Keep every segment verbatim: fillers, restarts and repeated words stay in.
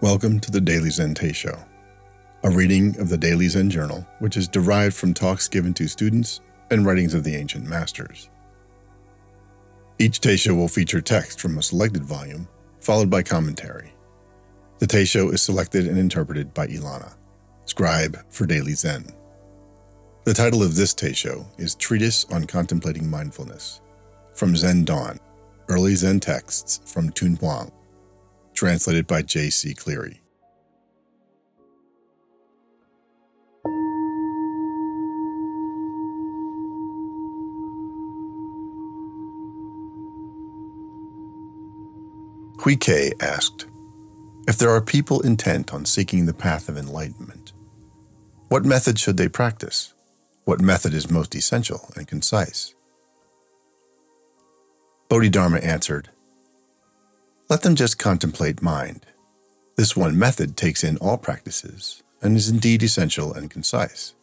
Welcome to the Daily Zen Teisho, a reading of the Daily Zen Journal, which is derived from talks given to students and writings of the ancient masters. Each Teisho will feature text from a selected volume, followed by commentary. The Teisho is selected and interpreted by Ilana, scribe for Daily Zen. The title of this Teisho is Treatise on Contemplating Mindfulness, from Zen Dawn, Early Zen Texts from Tun Huang, translated by J C Cleary. Hui Kei asked, if there are people intent on seeking the path of enlightenment, what method should they practice? What method is most essential and concise? Bodhidharma answered, let them just contemplate mind. This one method takes in all practices and is indeed essential and concise.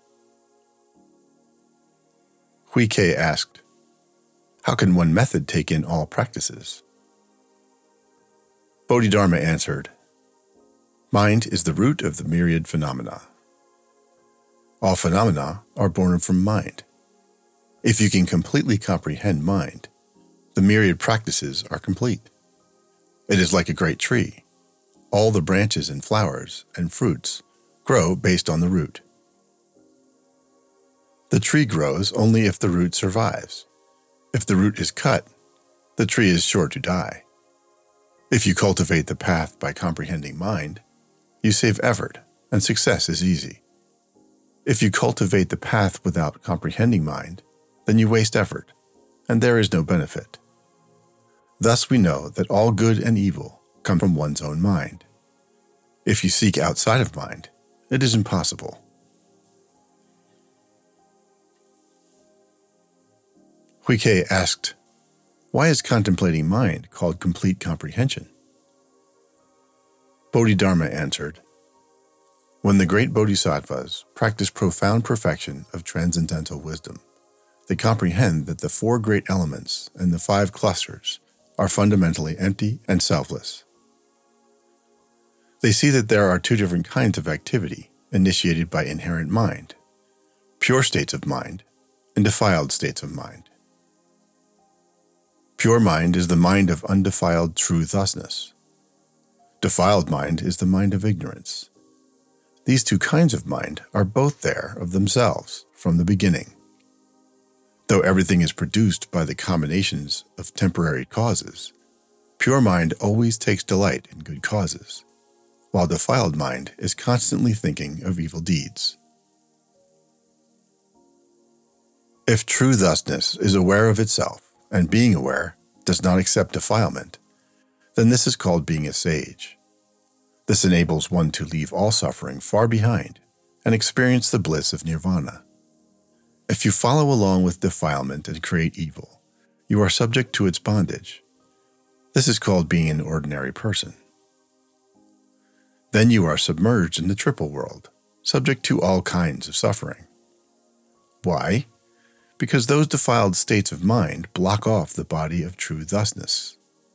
Hui Kei asked, how can one method take in all practices? Bodhidharma answered, mind is the root of the myriad phenomena. All phenomena are born from mind. If you can completely comprehend mind, the myriad practices are complete. It is like a great tree. All the branches and flowers and fruits grow based on the root. The tree grows only if the root survives. If the root is cut, the tree is sure to die. If you cultivate the path by comprehending mind, you save effort, and success is easy. If you cultivate the path without comprehending mind, then you waste effort, and there is no benefit. Thus we know that all good and evil come from one's own mind. If you seek outside of mind, it is impossible. Hui Kei asked, why is contemplating mind called complete comprehension? Bodhidharma answered, when the great bodhisattvas practice profound perfection of transcendental wisdom, they comprehend that the four great elements and the five clusters are fundamentally empty and selfless. They see that there are two different kinds of activity initiated by inherent mind, pure states of mind and defiled states of mind. Pure mind is the mind of undefiled true thusness. Defiled mind is the mind of ignorance. These two kinds of mind are both there of themselves from the beginning. Though everything is produced by the combinations of temporary causes, pure mind always takes delight in good causes, while defiled mind is constantly thinking of evil deeds. If true thusness is aware of itself, and being aware does not accept defilement, then this is called being a sage. This enables one to leave all suffering far behind and experience the bliss of nirvana. If you follow along with defilement and create evil, you are subject to its bondage. This is called being an ordinary person. Then you are submerged in the triple world, subject to all kinds of suffering. Why? Because those defiled states of mind block off the body of true thusness.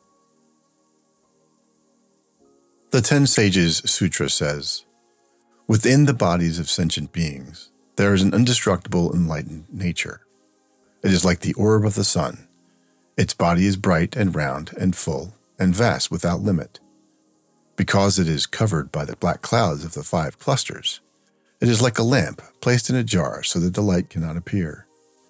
The Ten Sages Sutra says, within the bodies of sentient beings, there is an indestructible enlightened nature. It is like the orb of the sun. Its body is bright and round and full and vast without limit. Because it is covered by the black clouds of the five clusters, it is like a lamp placed in a jar so that the light cannot appear.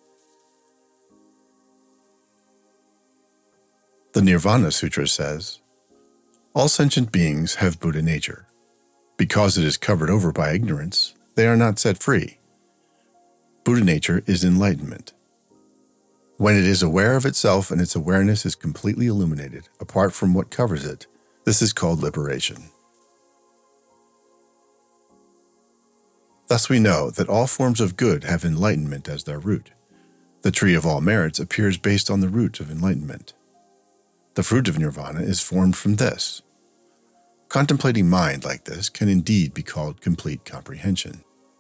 The Nirvana Sutra says, all sentient beings have Buddha nature. Because it is covered over by ignorance, they are not set free. Buddha nature is enlightenment. When it is aware of itself and its awareness is completely illuminated, apart from what covers it, this is called liberation. Thus we know that all forms of good have enlightenment as their root. The tree of all merits appears based on the root of enlightenment. The fruit of nirvana is formed from this. Contemplating mind like this can indeed be called complete comprehension.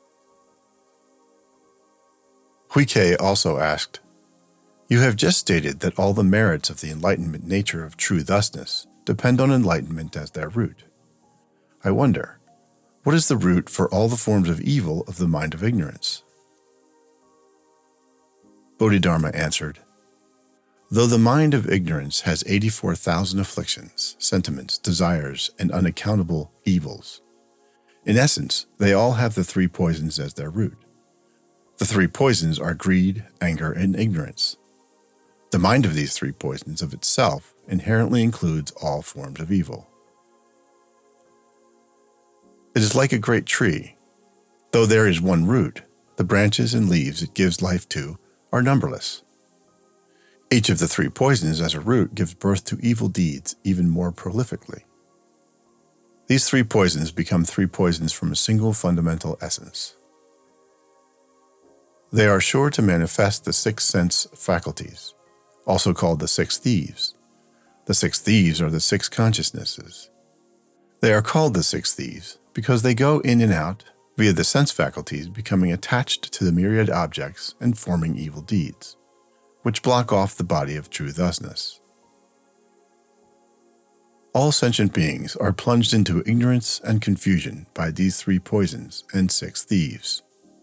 Hui Kei also asked, you have just stated that all the merits of the enlightenment nature of true thusness depend on enlightenment as their root. I wonder, what is the root for all the forms of evil of the mind of ignorance? Bodhidharma answered, though the mind of ignorance has eighty-four thousand afflictions, sentiments, desires, and unaccountable evils, in essence, they all have the three poisons as their root. The three poisons are greed, anger, and ignorance. The mind of these three poisons of itself inherently includes all forms of evil. It is like a great tree. Though there is one root, the branches and leaves it gives life to are numberless. Each of the three poisons as a root gives birth to evil deeds even more prolifically. These three poisons become three poisons from a single fundamental essence. They are sure to manifest the six sense faculties, also called the six thieves. The six thieves are the six consciousnesses. They are called the six thieves because they go in and out via the sense faculties, becoming attached to the myriad objects and forming evil deeds, which block off the body of true thusness. All sentient beings are plunged into ignorance and confusion by these three poisons and six thieves.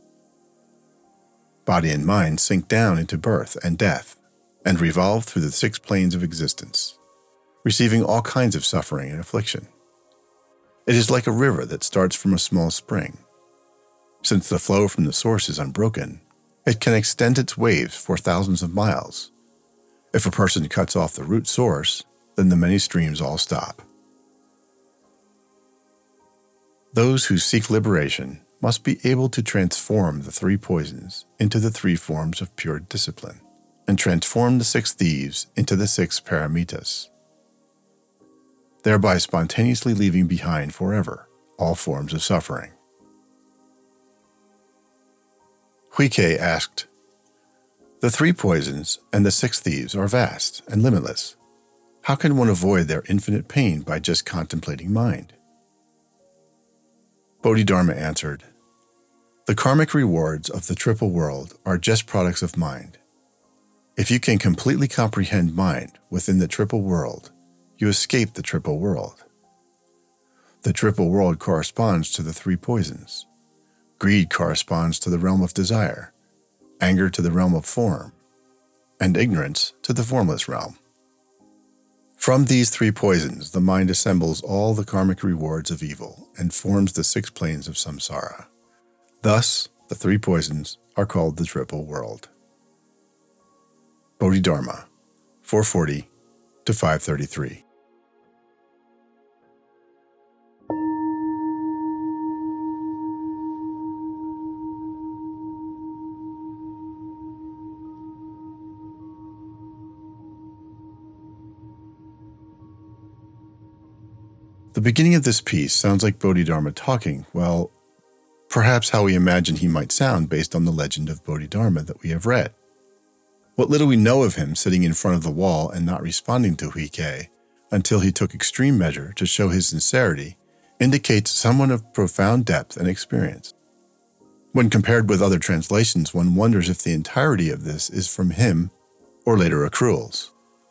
Body and mind sink down into birth and death and revolve through the six planes of existence, receiving all kinds of suffering and affliction. It is like a river that starts from a small spring. Since the flow from the source is unbroken, it can extend its waves for thousands of miles. If a person cuts off the root source, then the many streams all stop. Those who seek liberation must be able to transform the three poisons into the three forms of pure discipline, and transform the six thieves into the six paramitas, thereby spontaneously leaving behind forever all forms of suffering. Huike asked, the three poisons and the six thieves are vast and limitless. How can one avoid their infinite pain by just contemplating mind? Bodhidharma answered, the karmic rewards of the triple world are just products of mind. If you can completely comprehend mind within the triple world, you escape the triple world. The triple world corresponds to the three poisons. Greed corresponds to the realm of desire, anger to the realm of form, and ignorance to the formless realm. From these three poisons, the mind assembles all the karmic rewards of evil and forms the six planes of samsara. Thus, the three poisons are called the triple world. Bodhidharma, four forty to five thirty-three. The beginning of this piece sounds like Bodhidharma talking, well, perhaps how we imagine he might sound based on the legend of Bodhidharma that we have read. What little we know of him sitting in front of the wall and not responding to Huike until he took extreme measure to show his sincerity indicates someone of profound depth and experience. When compared with other translations, one wonders if the entirety of this is from him or later accruals.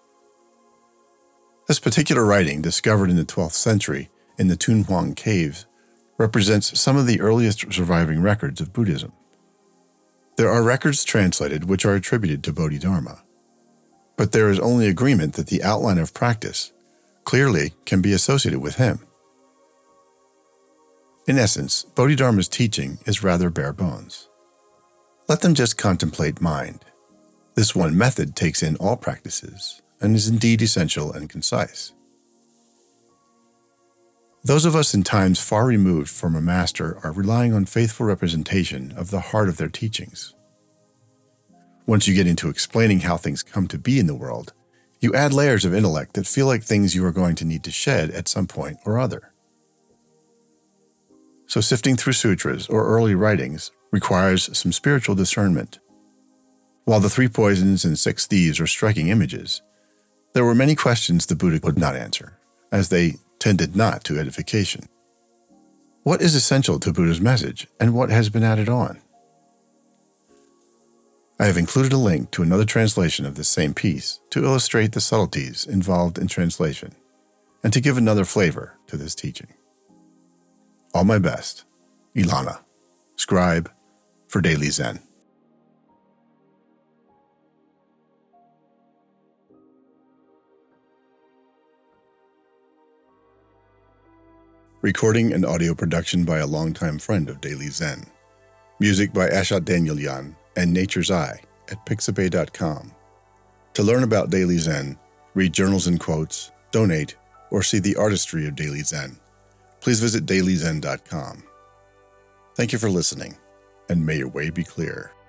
This particular writing, discovered in the twelfth century in the Tunhuang caves, represents some of the earliest surviving records of Buddhism. There are records translated which are attributed to Bodhidharma, but there is only agreement that the outline of practice clearly can be associated with him. In essence, Bodhidharma's teaching is rather bare bones. Let them just contemplate mind. This one method takes in all practices and is indeed essential and concise. Those of us in times far removed from a master are relying on faithful representation of the heart of their teachings. Once you get into explaining how things come to be in the world, you add layers of intellect that feel like things you are going to need to shed at some point or other. So sifting through sutras or early writings requires some spiritual discernment. While the three poisons and six thieves are striking images, there were many questions the Buddha would not answer, as they tended not to edification. What is essential to Buddha's message, and what has been added on? I have included a link to another translation of this same piece to illustrate the subtleties involved in translation, and to give another flavor to this teaching. All my best, Ilana, scribe for Daily Zen. Recording and audio production by a longtime friend of Daily Zen. Music by Ashat Danielyan and Nature's Eye at pixabay dot com. To learn about Daily Zen, read journals and quotes, donate, or see the artistry of Daily Zen, please visit daily zen dot com. Thank you for listening, and may your way be clear.